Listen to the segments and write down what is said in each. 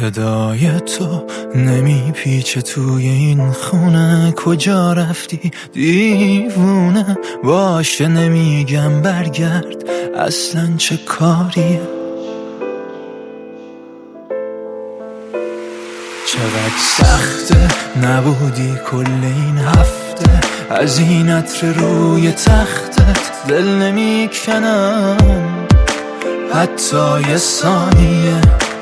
صدای تو نمیپیچه توی این خونه. کجا رفتی دیوونه؟ باشه نمیگم برگرد، اصلا چه کاریه؟ چقدر سخته نبودی کل این هفته، از این عطر روی تختت دل نمیکنم حتی یه ثانیه.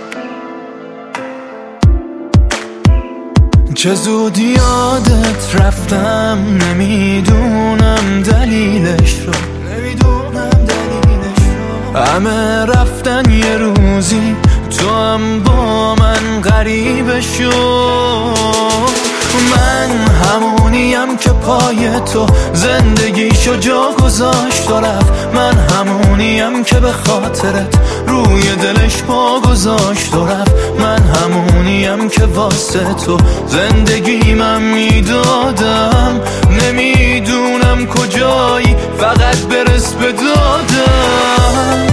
چه زود یادت رفتم، نمیدونم دلیلش رو. همه رفتن یه روزی، تو هم با من غریبه شو. من همونیم که پای تو زندگیشو جا گذاشت و رفت. من همونیم که به خاطرت روی دلش پا گذاشت و رفت. من همونیم که واسه تو زندگیمم میدادم. نمیدونم کجایی، فقط برس به دادم.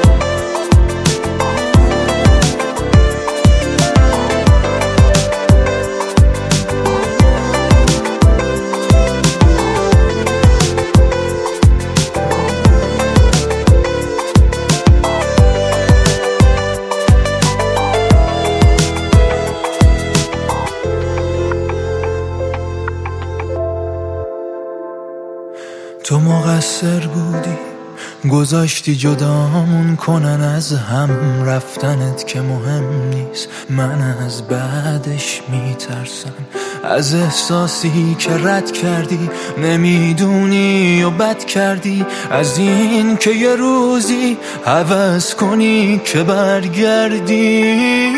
تو مقصر بودی، گذاشتی جدامون کنن از هم. رفتنت که مهم نیست، من از بعدش میترسم. از احساسی که رد کردی نمیدونی و بد کردی. از این که یه روزی هوس کنی که برگردی.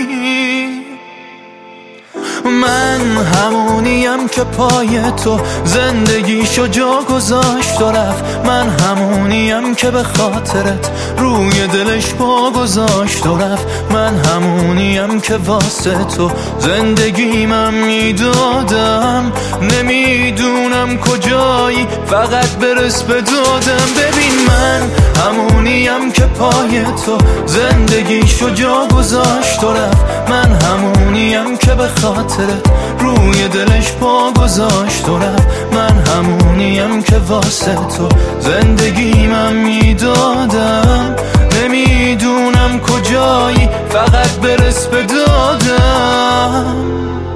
من همونیم که پای تو زندگیشو جا گذاشت و رفت. من همونیم که به خاطرت روی دلش پا گذاشت و رفت. من همونیم که واسه تو زندگیمم میدادم. نمیدونم کجایی، فقط برس به دادم. ببین من همونیم که پای تو زندگیشو جا گذاشت و رفت. من همونیم که به خاطرت روی دلش پا گذاشت و رفت. من همونیم که واسه تو زندگیمم میدادم. نمیدونم کجایی، فقط برس به دادم.